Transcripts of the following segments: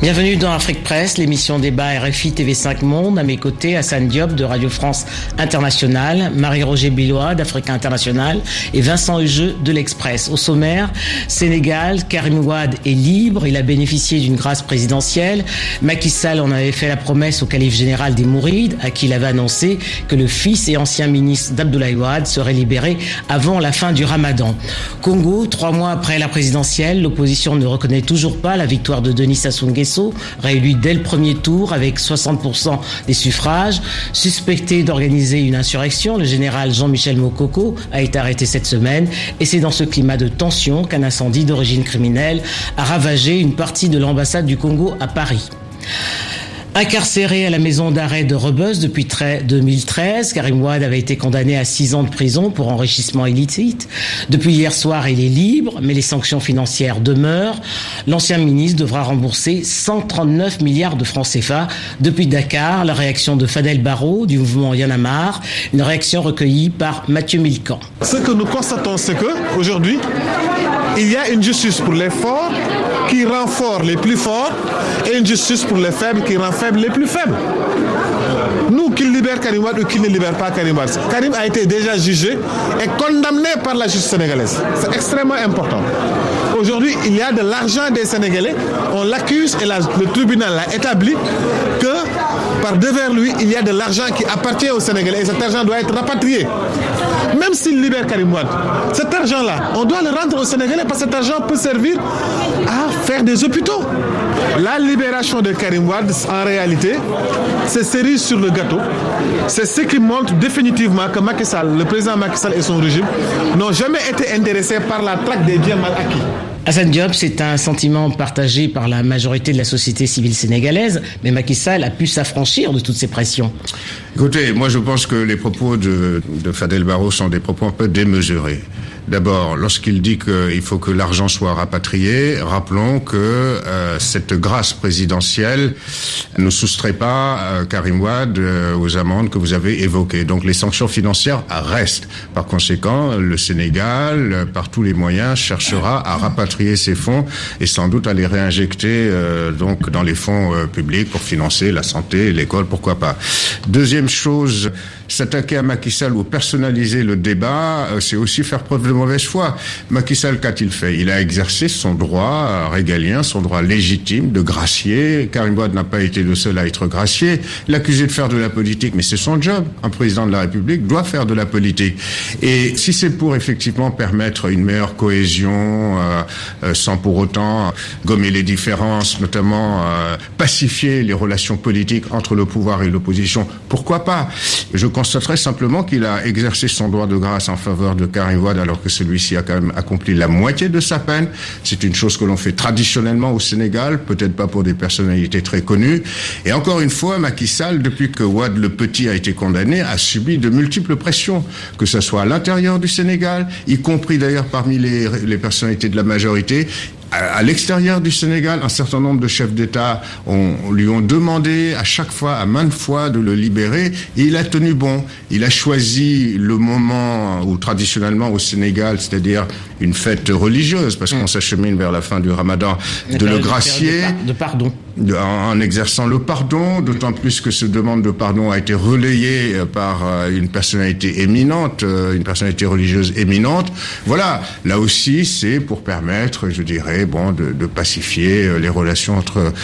Bienvenue dans Afrique Presse, l'émission débat RFI TV5 Monde. À mes côtés, Hassan Diop de Radio France Internationale, Marie-Roger Billois d'Africa International et Vincent Hugeux de l'Express. Au sommaire, Sénégal, Karim Wade est libre. Il a bénéficié d'une grâce présidentielle. Macky Sall en avait fait la promesse au calife général des Mourides, à qui il avait annoncé que le fils et ancien ministre d'Abdoulaye Wade serait libéré avant la fin du Ramadan. Congo, 3 mois après la présidentielle, l'opposition ne reconnaît toujours pas la victoire de Denis Sassou Nguesso, réélu dès le premier tour avec 60% des suffrages. Suspecté d'organiser une insurrection, le général Jean-Michel Mokoko a été arrêté cette semaine et c'est dans ce climat de tension qu'un incendie d'origine criminelle a ravagé une partie de l'ambassade du Congo à Paris. Incarcéré à la maison d'arrêt de Rebeuss depuis 2013, Karim Wade avait été condamné à 6 ans de prison pour enrichissement illicite. Depuis hier soir, il est libre, mais les sanctions financières demeurent. L'ancien ministre devra rembourser 139 milliards de francs CFA. Depuis Dakar, la réaction de Fadel Barro du mouvement Y en a marre, une réaction recueillie par Mathieu Milquan. Ce que nous constatons, c'est qu'aujourd'hui, il y a une justice pour les forts qui rend forts les plus forts et une justice pour les faibles qui rend faibles les plus faibles. Nous, qui libère Karim Wade ou qui ne libère pas Karim Wade, Karim a été déjà jugé et condamné par la justice sénégalaise. C'est extrêmement important. Aujourd'hui, il y a de l'argent des Sénégalais. On l'accuse et le tribunal a établi que, par devers lui, il y a de l'argent qui appartient aux Sénégalais et cet argent doit être rapatrié. Même s'il libère Karim Wade, cet argent-là, on doit le rendre aux Sénégalais parce que cet argent peut servir à faire des hôpitaux. La libération de Karim Wade, en réalité, c'est cerise sur le gâteau. C'est ce qui montre définitivement que Macky Sall, le président Macky Sall et son régime n'ont jamais été intéressés par la traque des biens mal acquis. Hassan Diop, c'est un sentiment partagé par la majorité de la société civile sénégalaise, mais Macky Sall a pu s'affranchir de toutes ces pressions. Écoutez, moi je pense que les propos de Fadel Barro sont des propos un peu démesurés. D'abord, lorsqu'il dit qu'il faut que l'argent soit rapatrié, rappelons que cette grâce présidentielle ne soustrait pas Karim Wade aux amendes que vous avez évoquées. Donc les sanctions financières restent. Par conséquent, le Sénégal, par tous les moyens, cherchera à rapatrier ces fonds et sans doute à les réinjecter donc dans les fonds publics pour financer la santé, l'école, pourquoi pas. Deuxième chose, s'attaquer à Macky Sall ou personnaliser le débat, c'est aussi faire preuve de mauvaise foi. Macky Sall, qu'a-t-il fait? Il a exercé son droit régalien, son droit légitime de gracier. Karim Wade n'a pas été le seul à être gracié. L'accusé de faire de la politique, mais c'est son job. Un président de la République doit faire de la politique. Et si c'est pour effectivement permettre une meilleure cohésion, sans pour autant gommer les différences, notamment pacifier les relations politiques entre le pouvoir et l'opposition, pourquoi pas? Je constaterai simplement qu'il a exercé son droit de grâce en faveur de Karim Wade alors que celui-ci a quand même accompli la moitié de sa peine. C'est une chose que l'on fait traditionnellement au Sénégal, peut-être pas pour des personnalités très connues. Et encore une fois, Macky Sall, depuis que Wade le Petit a été condamné, a subi de multiples pressions, que ce soit à l'intérieur du Sénégal, y compris d'ailleurs parmi les personnalités de la majorité. À l'extérieur du Sénégal, un certain nombre de chefs d'État lui ont demandé à chaque fois, à maintes fois, de le libérer et il a tenu bon. Il a choisi le moment où traditionnellement au Sénégal, c'est-à-dire une fête religieuse, parce qu'on s'achemine vers la fin du Ramadan, de le gracier. De pardon. En exerçant le pardon, d'autant plus que cette demande de pardon a été relayée par une personnalité éminente, une personnalité religieuse éminente. Voilà, là aussi, c'est pour permettre, je dirais, de pacifier les relations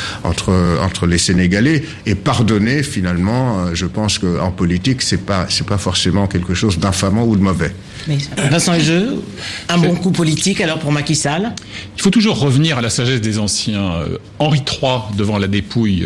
entre les Sénégalais et pardonner finalement. Je pense qu'en politique, c'est pas forcément quelque chose d'infamant ou de mauvais. Mais Vincent Hugeux, un bon coup politique alors pour Macky Sall? Il faut toujours revenir à la sagesse des anciens. Henri III, devant la dépouille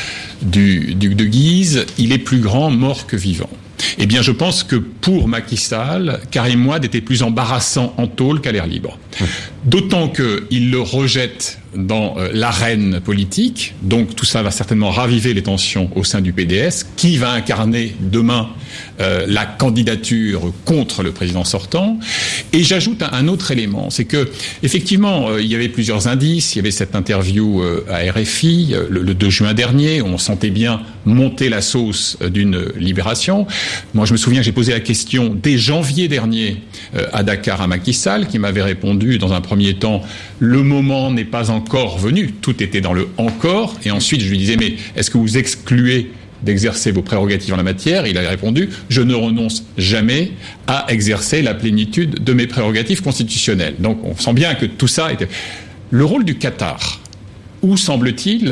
du duc de Guise, il est plus grand mort que vivant. Eh bien, je pense que pour Macky Sall, Karim Wade était plus embarrassant en tôle qu'à l'air libre. D'autant qu'il le rejette dans l'arène politique, donc tout ça va certainement raviver les tensions au sein du PDS, qui va incarner demain la candidature contre le président sortant. Et j'ajoute un autre élément, c'est que effectivement, il y avait plusieurs indices. Il y avait cette interview à RFI le 2 juin dernier, où on sentait bien monter la sauce d'une libération. Moi, je me souviens, j'ai posé la question dès janvier dernier à Dakar à Macky Sall, qui m'avait répondu dans un premier temps: le moment n'est pas encore encore venu. Tout était dans le encore. Et ensuite, je lui disais, mais est-ce que vous excluez d'exercer vos prérogatives en la matière? Il a répondu, je ne renonce jamais à exercer la plénitude de mes prérogatives constitutionnelles. Donc, on sent bien que tout ça était... Le rôle du Qatar, où semble-t-il,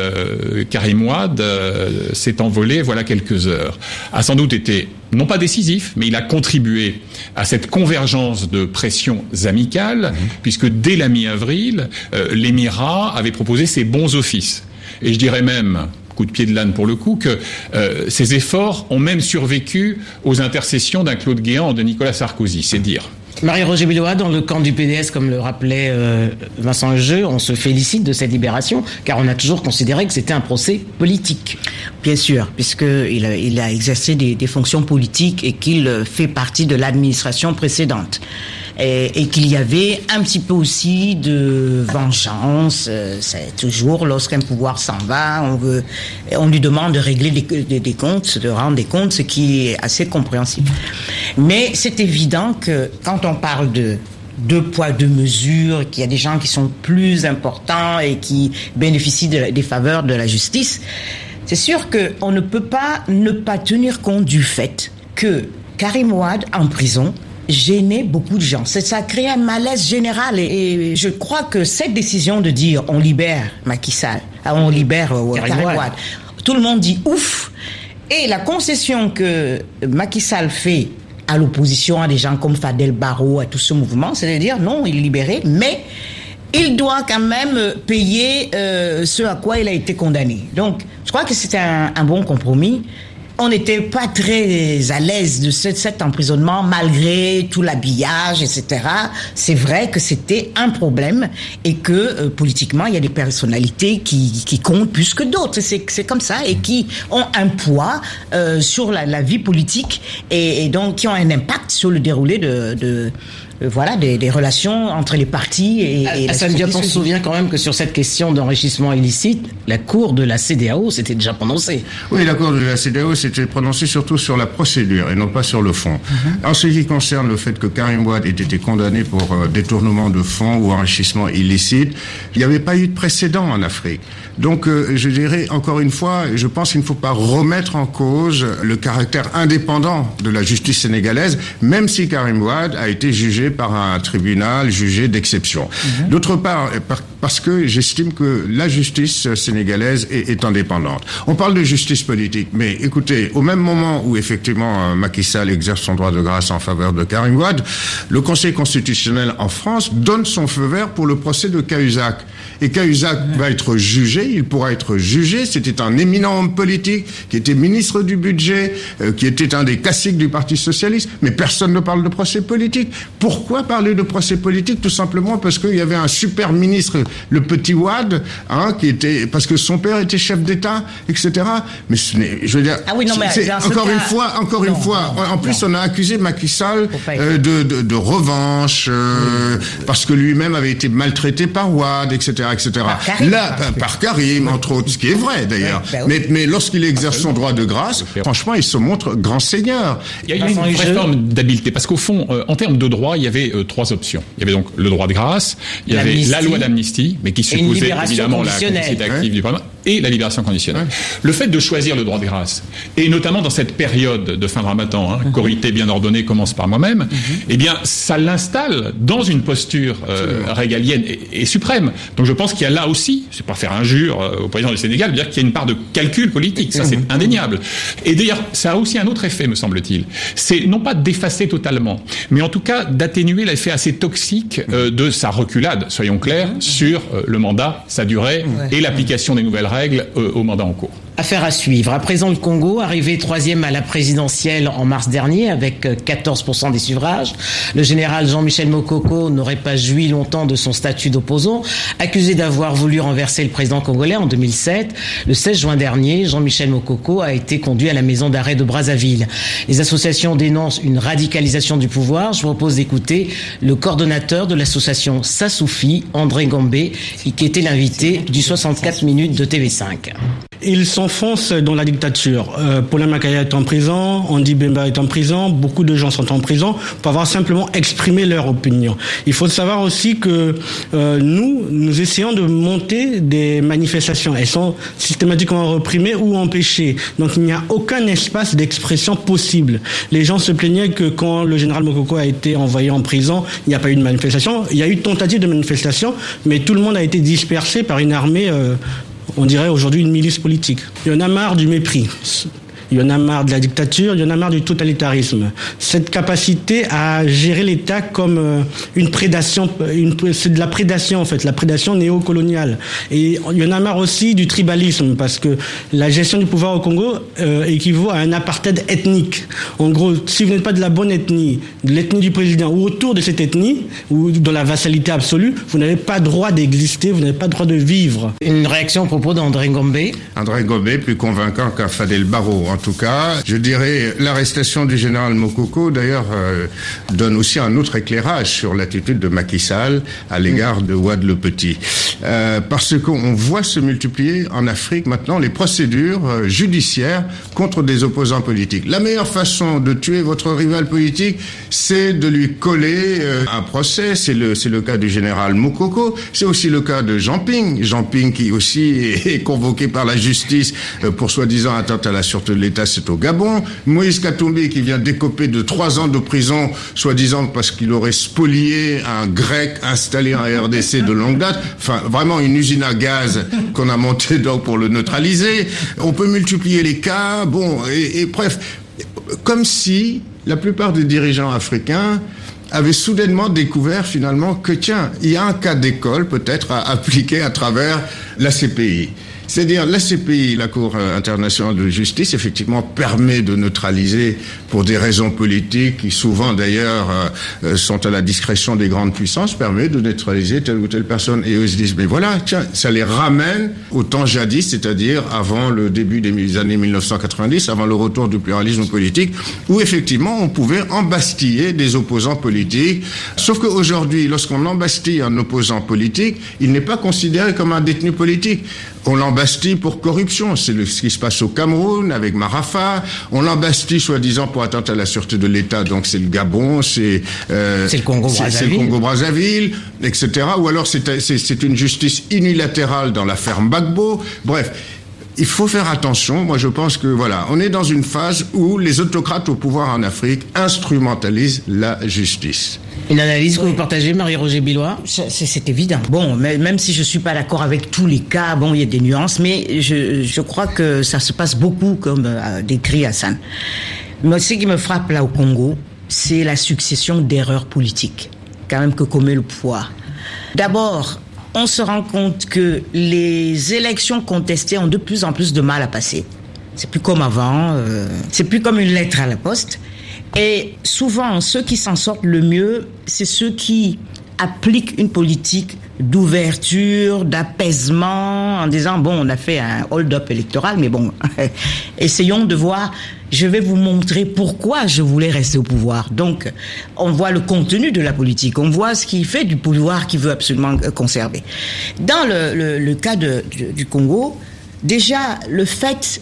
Karim Wade s'est envolé voilà quelques heures, a sans doute été non pas décisif, mais il a contribué à cette convergence de pressions amicales, puisque dès la mi-avril, l'Émirat avait proposé ses bons offices. Et je dirais même, coup de pied de l'âne pour le coup, que ces efforts ont même survécu aux intercessions d'un Claude Guéant ou de Nicolas Sarkozy, c'est dire. Marie-Roger Billois, dans le camp du PDS, comme le rappelait Vincent Hugeux, on se félicite de cette libération, car on a toujours considéré que c'était un procès politique. Bien sûr, puisqu'il a exercé des fonctions politiques et qu'il fait partie de l'administration précédente. Et qu'il y avait un petit peu aussi de vengeance. C'est toujours, lorsqu'un pouvoir s'en va, on lui demande de régler des comptes, de rendre des comptes, ce qui est assez compréhensible. Mais c'est évident que quand on parle de deux poids, deux mesures, qu'il y a des gens qui sont plus importants et qui bénéficient des faveurs de la justice, c'est sûr qu'on ne peut pas ne pas tenir compte du fait que Karim Wade, en prison, gênait beaucoup de gens. Ça a créé un malaise général et je crois que cette décision de dire on libère Macky Sall, on libère Karim Wade, tout le monde dit ouf, et la concession que Macky Sall fait à l'opposition, à des gens comme Fadel Barro, à tout ce mouvement, c'est de dire non, il est libéré, mais il doit quand même payer ce à quoi il a été condamné. Donc, je crois que c'était un bon compromis. On n'était pas très à l'aise de cet emprisonnement malgré tout l'habillage, etc. C'est vrai que c'était un problème et que politiquement, il y a des personnalités qui comptent plus que d'autres. C'est comme ça et qui ont un poids sur la vie politique et donc qui ont un impact sur le déroulé des relations entre les partis et la société. On se souvient quand même que sur cette question d'enrichissement illicite, la Cour de la CEDEAO s'était déjà prononcée. Oui, la Cour de la CEDEAO s'était prononcée surtout sur la procédure et non pas sur le fond. En ce qui concerne le fait que Karim Wade ait été condamné pour détournement de fonds ou enrichissement illicite, il n'y avait pas eu de précédent en Afrique. Donc, je dirais encore une fois, je pense qu'il ne faut pas remettre en cause le caractère indépendant de la justice sénégalaise, même si Karim Wade a été jugé par un tribunal jugé d'exception. D'autre part, parce que j'estime que la justice sénégalaise est indépendante. On parle de justice politique, mais écoutez, au même moment où effectivement Macky Sall exerce son droit de grâce en faveur de Karim Wade, le Conseil constitutionnel en France donne son feu vert pour le procès de Cahuzac. Et Cahuzac va être jugé, il pourra être jugé. C'était un éminent homme politique qui était ministre du budget, qui était un des classiques du Parti socialiste, mais personne ne parle de procès politique. Pourquoi parler de procès politique? Tout simplement parce qu'il y avait un super ministre, le petit Wade, qui était, parce que son père était chef d'État, etc. Mais ce n'est, je veux dire, encore une fois, en plus on a accusé Macky Sall de revanche, parce que lui-même avait été maltraité par Wade, etc. Par Karim, entre autres, ce qui est vrai d'ailleurs. Mais lorsqu'il exerce son droit de grâce, franchement, il se montre grand seigneur. Il y a eu une vraie forme d'habileté, parce qu'au fond, en termes de droit, il y avait trois options. Il y avait donc le droit de grâce, il y avait la loi d'amnistie, mais qui supposait évidemment la complicité active du Parlement, et la libération conditionnelle. Le fait de choisir le droit de grâce, et notamment dans cette période de fin de Ramadan, Corité bien ordonnée commence par moi-même, eh bien, ça l'installe dans une posture régalienne et suprême. Donc je pense qu'il y a là aussi, c'est pas faire injure au président du Sénégal, de dire qu'il y a une part de calcul politique, ça c'est indéniable. Et d'ailleurs, ça a aussi un autre effet, me semble-t-il. C'est non pas d'effacer totalement, mais en tout cas d'atténuer l'effet assez toxique de sa reculade, soyons clairs, sur le mandat, sa durée et l'application des nouvelles règles au mandat en cours. Affaire à suivre. À présent, le Congo, arrivé 3e à la présidentielle en mars dernier avec 14% des suffrages. Le général Jean-Michel Mokoko n'aurait pas joui longtemps de son statut d'opposant. Accusé d'avoir voulu renverser le président congolais en 2007, le 16 juin dernier, Jean-Michel Mokoko a été conduit à la maison d'arrêt de Brazzaville. Les associations dénoncent une radicalisation du pouvoir. Je vous propose d'écouter le coordonnateur de l'association Sassoufi, André Gambé, qui était l'invité du 64 minutes de TV5. ils s'enfoncent dans la dictature. Paulin Makaya est en prison, Andy Bemba est en prison, beaucoup de gens sont en prison pour avoir simplement exprimé leur opinion. Il faut savoir aussi que nous essayons de monter des manifestations. Elles sont systématiquement reprimées ou empêchées. Donc il n'y a aucun espace d'expression possible. Les gens se plaignaient que quand le général Mokoko a été envoyé en prison, il n'y a pas eu de manifestation. Il y a eu tentative de manifestation, mais tout le monde a été dispersé par une armée, on dirait aujourd'hui une milice politique. Il y en a marre du mépris. Il y en a marre de la dictature, il y en a marre du totalitarisme. Cette capacité à gérer l'État comme une prédation, c'est de la prédation en fait, la prédation néocoloniale. Et il y en a marre aussi du tribalisme, parce que la gestion du pouvoir au Congo équivaut à un apartheid ethnique. En gros, si vous n'êtes pas de la bonne ethnie, de l'ethnie du président, ou autour de cette ethnie, ou dans la vassalité absolue, vous n'avez pas droit d'exister, vous n'avez pas droit de vivre. Une réaction à propos d'André Ngombe. André Ngombe, plus convaincant qu'un Fadel Barro. En tout cas, je dirais, l'arrestation du général Mokoko, d'ailleurs, donne aussi un autre éclairage sur l'attitude de Macky Sall à l'égard de Wade le Petit. Parce qu'on voit se multiplier en Afrique maintenant les procédures judiciaires contre des opposants politiques. La meilleure façon de tuer votre rival politique, c'est de lui coller un procès. C'est le cas du général Mokoko. C'est aussi le cas de Jean Ping. Jean Ping qui aussi est convoqué par la justice pour soi-disant atteinte à la sûreté de l'État, c'est au Gabon. Moïse Katumbi qui vient d'écoper de 3 ans de prison, soi-disant parce qu'il aurait spolié un grec installé en RDC de longue date. Enfin, vraiment une usine à gaz qu'on a montée donc pour le neutraliser. On peut multiplier les cas. Bon, et bref, comme si la plupart des dirigeants africains avaient soudainement découvert finalement que tiens, il y a un cas d'école peut-être à appliquer à travers la CPI. C'est-à-dire, la CPI, la Cour internationale de justice, effectivement, permet de neutraliser, pour des raisons politiques, qui souvent d'ailleurs sont à la discrétion des grandes puissances, permet de neutraliser telle ou telle personne. Et eux se disent, mais voilà, tiens, ça les ramène au temps jadis, c'est-à-dire avant le début des années 1990, avant le retour du pluralisme politique, où effectivement on pouvait embastiller des opposants politiques. Sauf qu'aujourd'hui, lorsqu'on embastille un opposant politique, il n'est pas considéré comme un détenu politique. On l'embastille pour corruption. C'est ce qui se passe au Cameroun avec Marafa. On l'embastille soi-disant pour atteinte à la sûreté de l'État. Donc c'est le Gabon, c'est le Congo-Brazzaville, etc. Ou alors c'est une justice unilatérale dans l'affaire Gbagbo. Bref. Il faut faire attention. Moi, je pense que voilà, on est dans une phase où les autocrates au pouvoir en Afrique instrumentalisent la justice. Une analyse que vous partagez, Marie-Roger Billois? C'est évident. Bon, mais même si je suis pas d'accord avec tous les cas, bon, il y a des nuances, mais je crois que ça se passe beaucoup comme décrit Hassan. Mais ce qui me frappe là au Congo, c'est la succession d'erreurs politiques, quand même, que commet le pouvoir. D'abord, on se rend compte que les élections contestées ont de plus en plus de mal à passer. C'est plus comme avant, c'est plus comme une lettre à la poste. Et souvent, ceux qui s'en sortent le mieux, c'est ceux qui appliquent une politique d'ouverture, d'apaisement, en disant, bon, on a fait un hold-up électoral, mais bon, essayons de voir, je vais vous montrer pourquoi je voulais rester au pouvoir. Donc, on voit le contenu de la politique, on voit ce qu'il fait du pouvoir qu'il veut absolument conserver. Dans le cas du Congo, déjà, le fait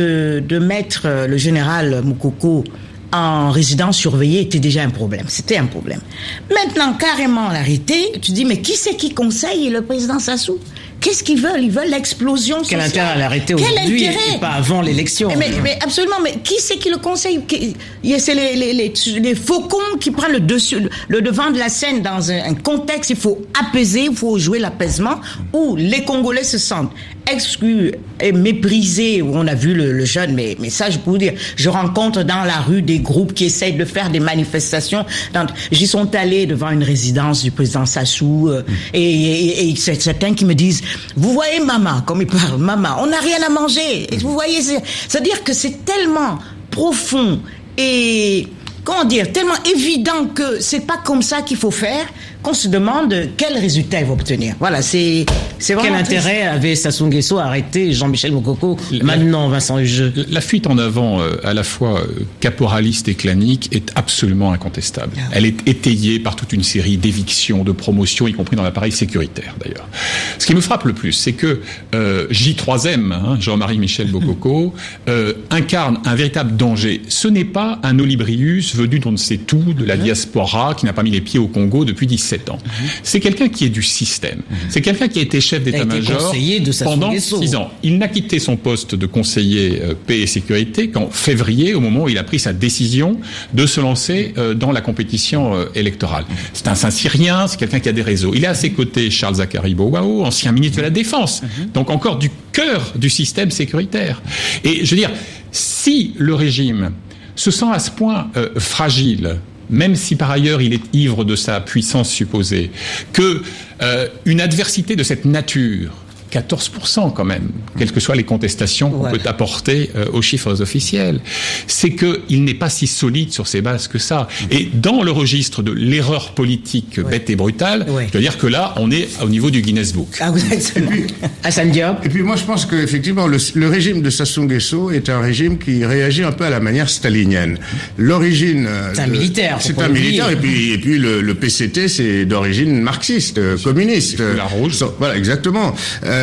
de mettre le général Mokoko en résidence surveillée était déjà un problème. C'était un problème. Maintenant, carrément, l'arrêter, tu dis, mais qui c'est qui conseille le président Sassou? Qu'est-ce qu'ils veulent? Ils veulent l'explosion sociale. Quel intérêt à l'arrêter aujourd'hui et pas avant l'élection? Mais absolument, mais qui c'est qui le conseille? C'est les faucons qui prennent le devant de la scène dans un contexte. Il faut apaiser, il faut jouer l'apaisement, où les Congolais se sentent exclus et méprisés, où on a vu le jeune, mais ça, je peux vous dire, je rencontre dans la rue des groupes qui essayent de faire des manifestations. J'y sont allés devant une résidence du président Sassou, et certains qui me disent, vous voyez maman, comme il parle, maman, on n'a rien à manger. Et vous voyez, c'est-à-dire que c'est tellement profond et, comment dire, tellement évident que c'est pas comme ça qu'il faut faire, qu'on se demande quel résultat il va obtenir. Voilà, c'est vraiment quel intérêt avait Sassou Nguesso à arrêter Jean-Michel Mokoko maintenant, Vincent Hugeux? La fuite en avant, à la fois caporaliste et clanique, est absolument incontestable. Elle est étayée par toute une série d'évictions, de promotions, y compris dans l'appareil sécuritaire d'ailleurs. Ce qui me frappe le plus, c'est que J3M, Jean-Marie Michel Mokoko, incarne un véritable danger. Ce n'est pas un Olibrius venu d'on ne sait tout, de la diaspora, qui n'a pas mis les pieds au Congo depuis 17 ans. C'est quelqu'un qui est du système. C'est quelqu'un qui a été chef d'état-major pendant 6 ans. Il n'a quitté son poste de conseiller paix et sécurité qu'en février, au moment où il a pris sa décision de se lancer dans la compétition électorale. C'est un Saint-Cyrien, c'est quelqu'un qui a des réseaux. Il est à ses côtés Charles Zacharie Bouaou, ancien ministre de la Défense, donc encore du cœur du système sécuritaire. Et je veux dire, si le régime se sent à ce point fragile, même si par ailleurs il est ivre de sa puissance supposée, que une adversité de cette nature, 14% quand même, quelles que soient les contestations qu'on peut apporter aux chiffres officiels, c'est qu'il n'est pas si solide sur ses bases que ça. Et dans le registre de l'erreur politique bête et brutale, je veux dire que là, on est au niveau du Guinness Book. Ah, vous êtes Assane Diop. Et puis moi, je pense qu'effectivement, le régime de Sassou Nguesso est un régime qui réagit un peu à la manière stalinienne. L'origine... C'est un militaire. C'est un militaire, et puis le PCT, c'est d'origine marxiste, communiste. La rouge. Voilà, exactement.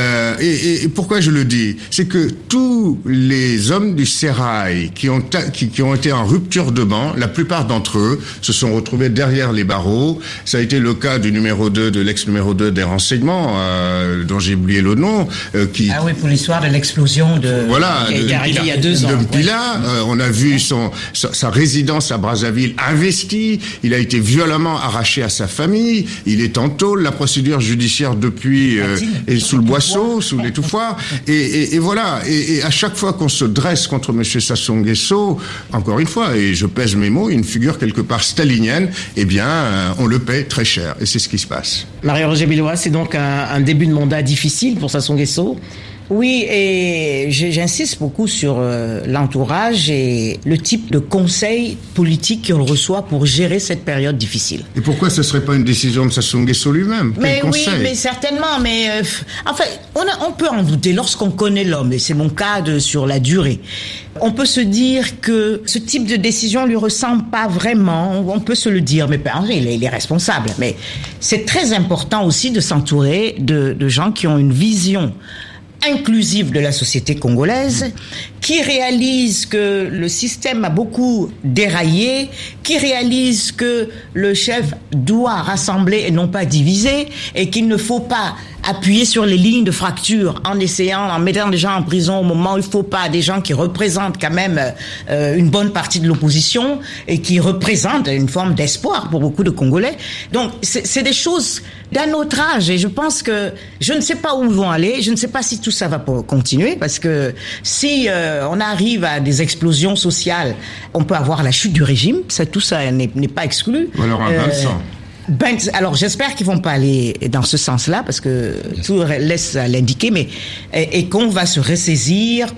Et pourquoi je le dis? C'est que tous les hommes du sérail qui ont été en rupture de banc, la plupart d'entre eux se sont retrouvés derrière les barreaux. Ça a été le cas du numéro 2, de l'ex-numéro 2 des renseignements, dont j'ai oublié le nom. Ah oui, pour l'histoire de l'explosion de... Voilà, qui est arrivée il y a 2 ans. De Mpila, on a vu sa résidence à Brazzaville investie. Il a été violemment arraché à sa famille. Il est en tôle. La procédure judiciaire depuis est sous le boisseau, sous l'étouffoir, et voilà. Et à chaque fois qu'on se dresse contre Monsieur Sassou Nguesso, encore une fois, et je pèse mes mots, une figure quelque part stalinienne, eh bien, on le paie très cher, et c'est ce qui se passe. Marie-Roger Bilois, c'est donc un début de mandat difficile pour Sassou Nguesso. Oui, et j'insiste beaucoup sur l'entourage et le type de conseil politique qu'il reçoit pour gérer cette période difficile. Et pourquoi ce serait pas une décision de Sassou Nguesso lui-même? Mais oui, mais certainement. Mais enfin, on peut en douter lorsqu'on connaît l'homme, et c'est mon cas sur la durée. On peut se dire que ce type de décision lui ressemble pas vraiment. On peut se le dire, mais il est responsable. Mais c'est très important aussi de s'entourer de gens qui ont une vision inclusive de la société congolaise, qui réalise que le système a beaucoup déraillé, qui réalise que le chef doit rassembler et non pas diviser, et qu'il ne faut pas appuyer sur les lignes de fracture en mettant des gens en prison au moment où il faut pas, des gens qui représentent quand même une bonne partie de l'opposition et qui représentent une forme d'espoir pour beaucoup de Congolais. Donc c'est des choses d'un autre âge, et je pense que je ne sais pas où ils vont aller, je ne sais pas si tout ça va continuer, parce que si on arrive à des explosions sociales, on peut avoir la chute du régime, tout ça n'est pas exclu. Ou alors un Vincent. Alors j'espère qu'ils vont pas aller dans ce sens-là, parce que tout laisse à l'indiquer, mais et qu'on va se ressaisir,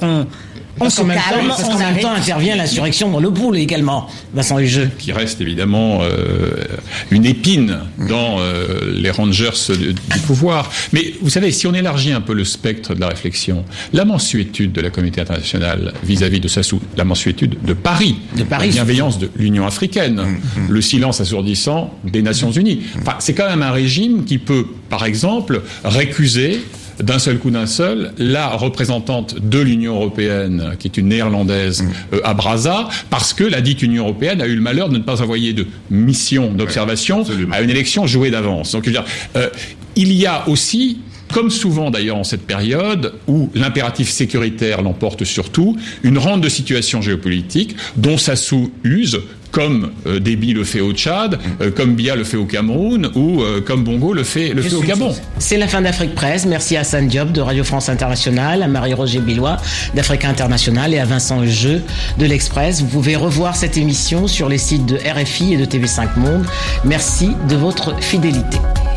on se calme, parce qu'en même temps intervient l'insurrection dans le pôle également, Vincent Hugeux. Qui reste évidemment une épine dans les rangers du pouvoir. Mais vous savez, si on élargit un peu le spectre de la réflexion, la mansuétude de la communauté internationale vis-à-vis de Sassou, la mansuétude de Paris, la bienveillance de l'Union africaine, le silence assourdissant des Nations Unies. Enfin, c'est quand même un régime qui peut, par exemple, récuser d'un seul, la représentante de l'Union européenne, qui est une néerlandaise, à parce que la dite Union européenne a eu le malheur de ne pas envoyer de mission d'observation à une élection jouée d'avance. Donc, je veux dire, il y a aussi, comme souvent d'ailleurs en cette période où l'impératif sécuritaire l'emporte sur tout, une rente de situation géopolitique dont Sassou use, comme Déby le fait au Tchad, comme Biya le fait au Cameroun, ou comme Bongo le fait au Gabon. C'est la fin d'Afrique Presse. Merci à Assane Diop de Radio France Internationale, à Marie-Roger Bilois d'Africa International et à Vincent Hugeux de l'Express. Vous pouvez revoir cette émission sur les sites de RFI et de TV5 Monde. Merci de votre fidélité.